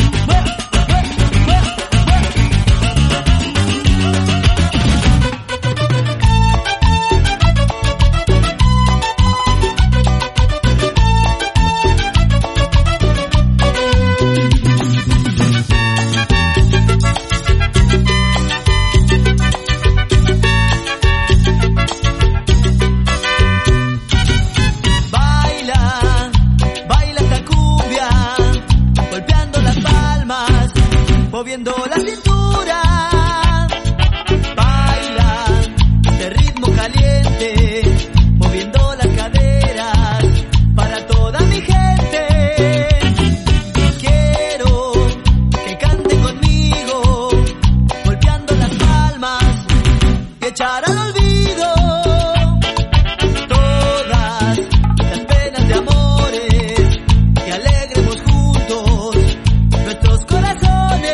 [SPEAKER 18] Moviendo la cintura, baila de ritmo caliente, moviendo las caderas para toda mi gente. Quiero que cante conmigo, golpeando las palmas y echar al olvido todas las penas de amores y alegremos juntos nuestros corazones.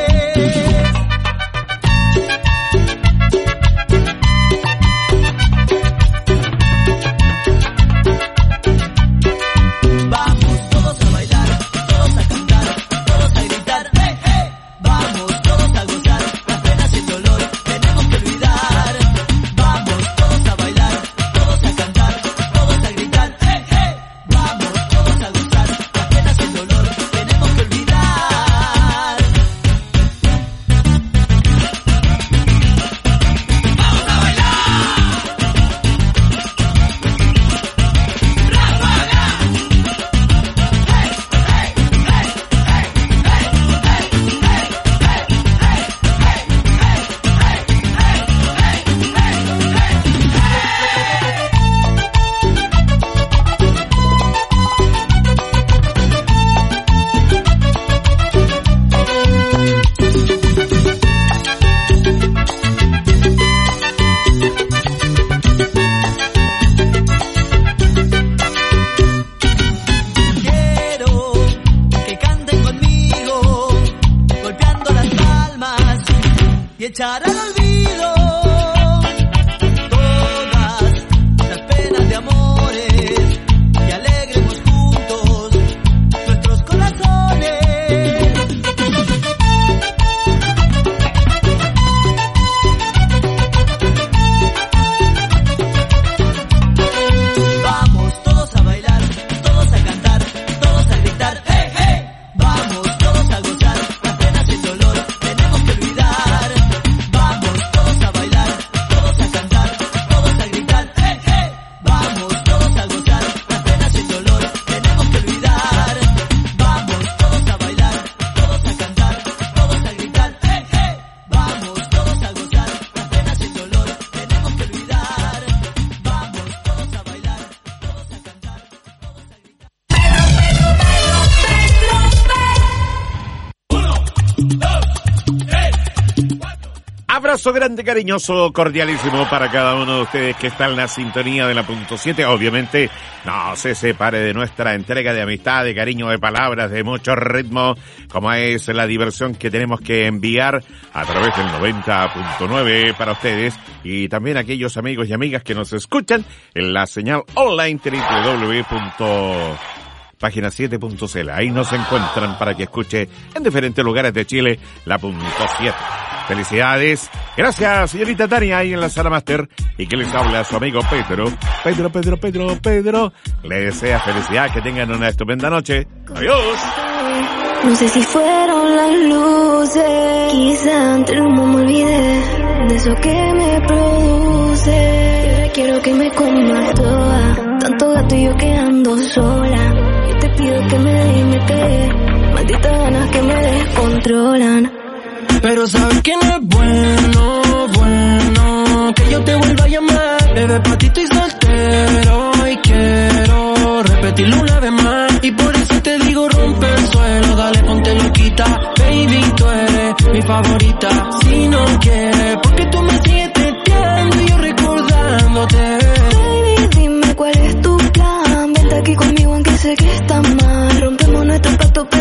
[SPEAKER 18] Echar al olvido todas las penas de amores y alegremos juntos nuestros corazones. Vamos todos a bailar, todos a cantar, todos a gritar, ¡hey, hey! Vamos todos a gozar las penas y el dolor, tenemos que olvidar.
[SPEAKER 2] Abrazo grande, cariñoso, cordialísimo para cada uno de ustedes que está en la sintonía de la punto 7. Obviamente, no se separe de nuestra entrega de amistad, de cariño, de palabras, de mucho ritmo, como es la diversión que tenemos que enviar a través del 90.9 para ustedes y también aquellos amigos y amigas que nos escuchan en la señal online www.pagina7.cl. Ahí nos encuentran para que escuche en diferentes lugares de Chile la punto 7. Felicidades. Gracias, señorita Tania, ahí en la sala máster. Y que les habla a su amigo Pedro. Pedro. Le desea felicidad, que tengan una estupenda noche. Adiós.
[SPEAKER 19] No sé si fueron las luces, quizá entre el humo me olvidé de eso que me produce. Quiero que me comas toda, tanto gato y yo quedando sola. Yo te pido que me des y me pegué, malditas ganas que me descontrolan.
[SPEAKER 18] Pero sabes que no es bueno que yo te vuelva a llamar. Bebé, pa' ti estoy soltero y quiero repetirlo una vez más. Y por eso te digo, rompe el suelo, dale, ponte loquita. Baby, tú eres mi favorita. Si no quieres, porque tú me sigues testeando y yo recordándote.
[SPEAKER 19] Baby, dime cuál es tu plan. Vente aquí conmigo aunque sé que está mal. Rompemos nuestro pacto, pero me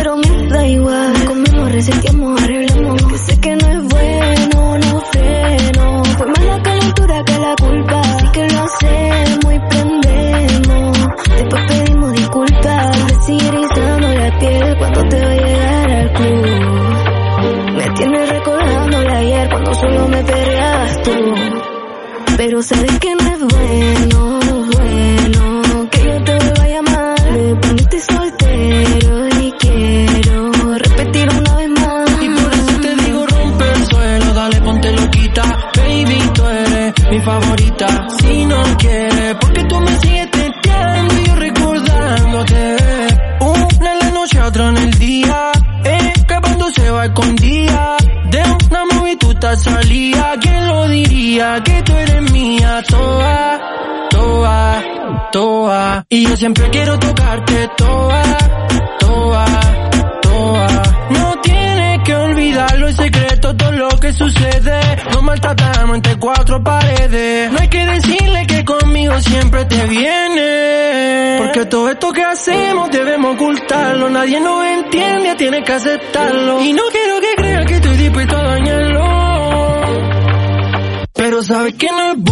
[SPEAKER 19] Da igual, comemos, reseteamos, arreglamos. Que sé que no es bueno, no freno. Fue más la calentura que la culpa. Así que lo hacemos y prendemos. Después pedimos disculpas. Me sigue erizando la piel cuando te va a llegar al club. Me tienes recordando de ayer cuando solo me perreabas tú. Pero sabes que no es bueno, que yo te vuelva a llamar. Me poniste soltero y quiero repetir una vez más.
[SPEAKER 18] Y por eso te digo rompe el suelo, dale ponte loquita. Baby, tú eres mi favorita. Si no quieres, porque tú me sigues testeando y yo recordándote. Una en la noche, otra en el día. Escapando se va escondida. De una movie tú estás salida. ¿Quién lo diría? Que tú eres mía, toa, toa, toa. Y yo siempre quiero tocarte, toa, toa, toa. No tienes que olvidarlo, es secreto todo lo que sucede. Nos maltratamos entre cuatro paredes. No hay que decirle que conmigo siempre te viene. Porque todo esto que hacemos debemos ocultarlo. Nadie nos entiende, tienes que aceptarlo. Y no quiero que crean que estoy dispuesto a dañarlo. Pero sabes que no es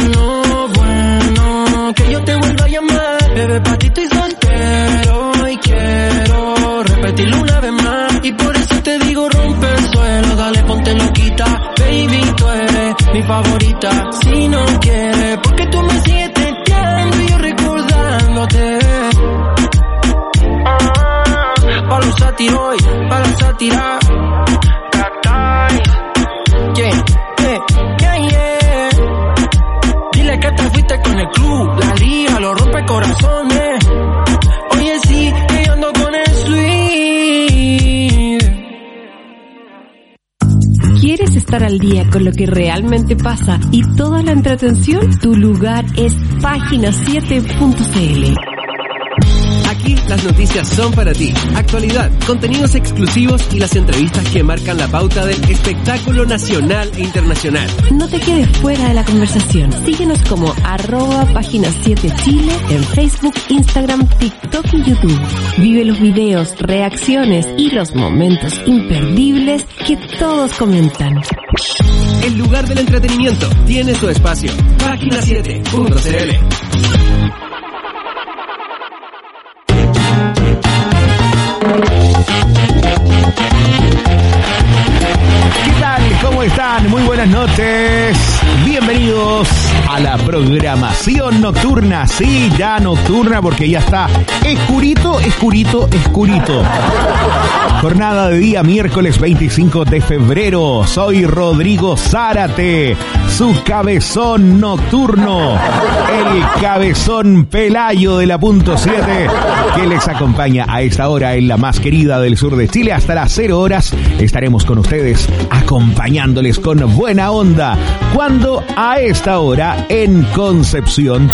[SPEAKER 18] bueno que yo te vuelva a llamar. Bebé, pa' ti estoy soltero y quiero repetirlo una vez más. Y por eso te digo rompe el suelo, dale ponte loquita. Baby, tú eres mi favorita. Si no quieres, porque tú me sigues testeando y yo recordándote. Pa' los sátiros, pa' la sátira. Dile que te fuiste con el club, la liga, los rompe corazones. Oye, sí, que yo ando con el sweet.
[SPEAKER 3] ¿Quieres estar al día con lo que realmente pasa y toda la entretención? Tu lugar es página7.cl.
[SPEAKER 4] Aquí las noticias son para ti. Actualidad, contenidos exclusivos y las entrevistas que marcan la pauta del espectáculo nacional e internacional.
[SPEAKER 3] No te quedes fuera de la conversación. Síguenos como @página7chile en Facebook, Instagram, TikTok y YouTube. Vive los videos, reacciones y los momentos imperdibles que todos comentan.
[SPEAKER 4] El lugar del entretenimiento tiene su espacio. Página7.cl.
[SPEAKER 20] ¿Qué tal? ¿Cómo están? Muy buenas noches. Bienvenidos a la programación nocturna. Sí, ya nocturna porque ya está escurito. Jornada de día miércoles 25 de febrero. Soy Rodrigo Zárate, su cabezón nocturno, el cabezón Pelayo de la punto 7, que les acompaña a esta hora en la más querida del sur de Chile. Hasta las 0 horas estaremos con ustedes acompañándoles con buena onda. Cuando a esta hora en Concepción